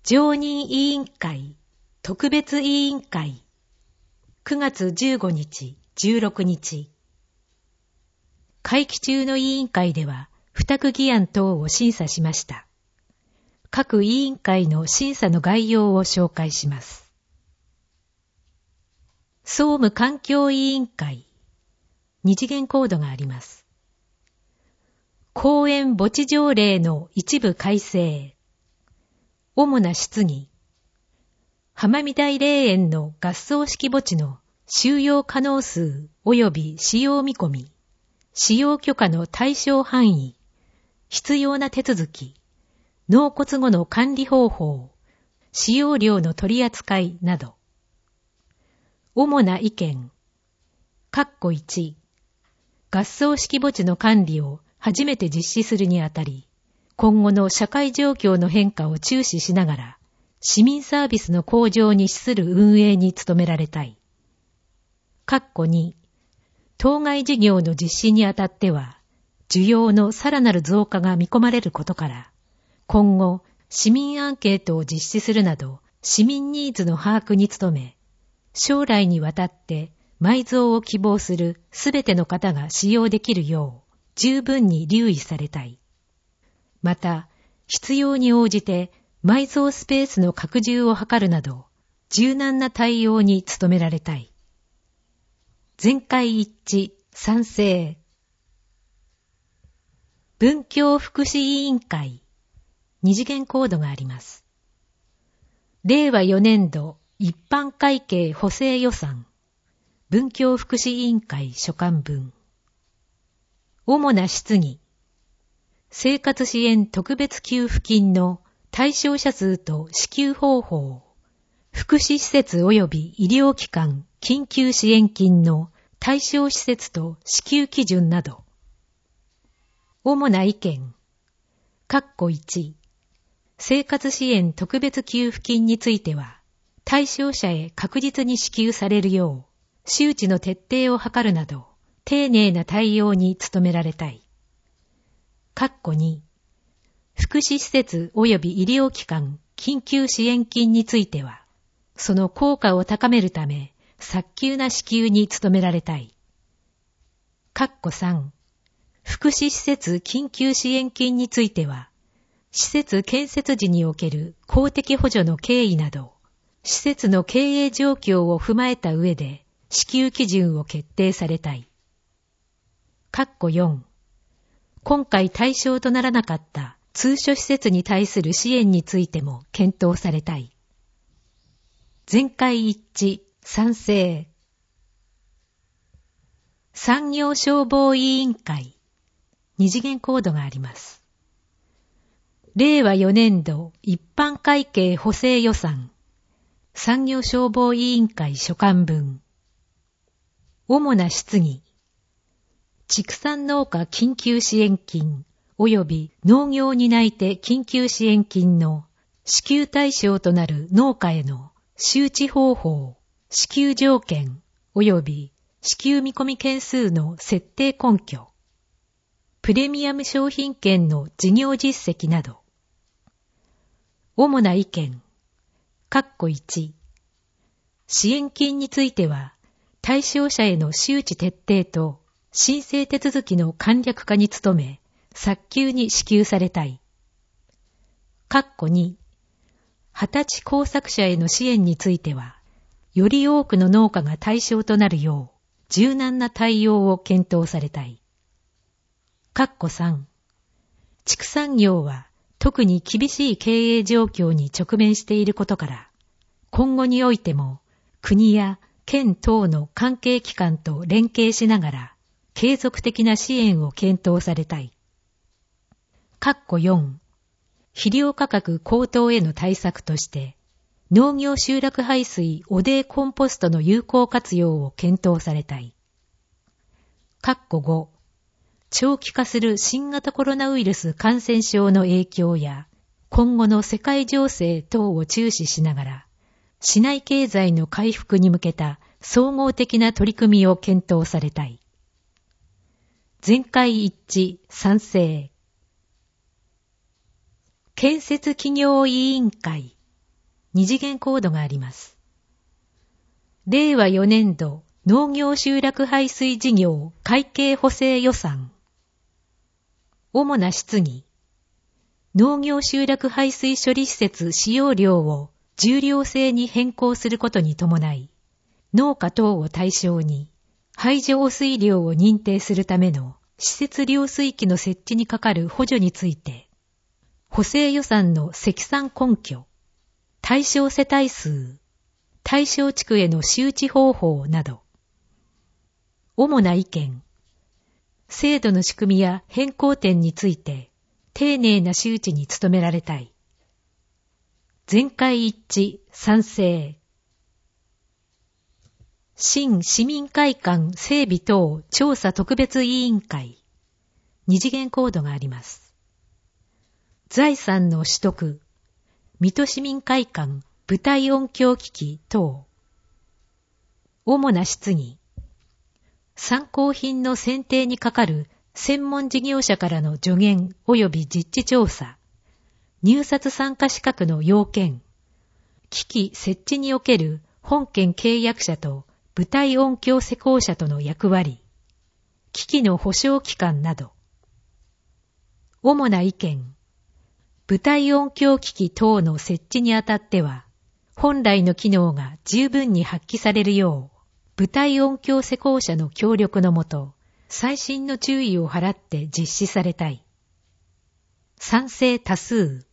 常任委員会特別委員会9月15日、16日。会期中の委員会では付託議案等を審査しました。各委員会の審査の概要を紹介します。総務環境委員会、二次元コードがあります。公園墓地条例の一部改正。主な質疑。浜見台霊園の合葬式墓地の収容可能数及び使用見込み、使用許可の対象範囲、必要な手続き、納骨後の管理方法、使用料の取り扱いなど。主な意見。1、合葬式墓地の管理を初めて実施するにあたり、今後の社会状況の変化を注視しながら、市民サービスの向上に資する運営に努められたい。2、当該事業の実施にあたっては、需要のさらなる増加が見込まれることから、今後、市民アンケートを実施するなど、市民ニーズの把握に努め、将来にわたって埋蔵を希望するすべての方が使用できるよう、十分に留意されたい。また、必要に応じて埋蔵スペースの拡充を図るなど、柔軟な対応に努められたい。全会一致、賛成。文教福祉委員会、二次元コードがあります。令和4年度一般会計補正予算、文教福祉委員会所管分。主な質疑。生活支援特別給付金の対象者数と支給方法、福祉施設及び医療機関緊急支援金の対象施設と支給基準など。主な意見。1、生活支援特別給付金については、対象者へ確実に支給されるよう、周知の徹底を図るなど、丁寧な対応に努められたい。2、福祉施設及び医療機関緊急支援金については、その効果を高めるため、早急な支給に努められたい。3、福祉施設緊急支援金については、施設建設時における公的補助の経緯など、施設の経営状況を踏まえた上で、支給基準を決定されたい。4、今回対象とならなかった通所施設に対する支援についても検討されたい。全会一致、賛成。産業消防委員会、二次元コードがあります。令和4年度一般会計補正予算、産業消防委員会所管分。主な質疑。畜産農家緊急支援金及び農業担い手緊急支援金の支給対象となる農家への周知方法、支給条件及び支給見込み件数の設定根拠、プレミアム商品券の事業実績など。主な意見。1、支援金については、対象者への周知徹底と申請手続きの簡略化に努め、早急に支給されたい。2、20歳工作者への支援については、より多くの農家が対象となるよう、柔軟な対応を検討されたい。3、畜産業は特に厳しい経営状況に直面していることから、今後においても国や県等の関係機関と連携しながら、継続的な支援を検討されたい。4、肥料価格高騰への対策として、農業集落排水汚泥コンポストの有効活用を検討されたい。5、長期化する新型コロナウイルス感染症の影響や、今後の世界情勢等を注視しながら、市内経済の回復に向けた総合的な取り組みを検討されたい。全会一致、賛成。建設企業委員会、 二次元コードがあります。令和4年度農業集落排水事業会計補正予算。主な質疑。農業集落排水処理施設使用量を重量制に変更することに伴い、農家等を対象に排除汚水量を認定するための施設量水器の設置にかかる補助について、補正予算の積算根拠、対象世帯数、対象地区への周知方法など、主な意見、制度の仕組みや変更点について、丁寧な周知に努められたい。全会一致、賛成。新市民会館整備等調査特別委員会。二次元コードがあります。財産の取得。水戸市民会館舞台音響機器等。主な質疑。参考品の選定にかかる専門事業者からの助言及び実地調査。入札参加資格の要件。機器設置における本件契約者と舞台音響施工者との役割。機器の保証期間など。主な意見。舞台音響機器等の設置にあたっては、本来の機能が十分に発揮されるよう、舞台音響施工者の協力のもと、細心の注意を払って実施されたい。賛成多数。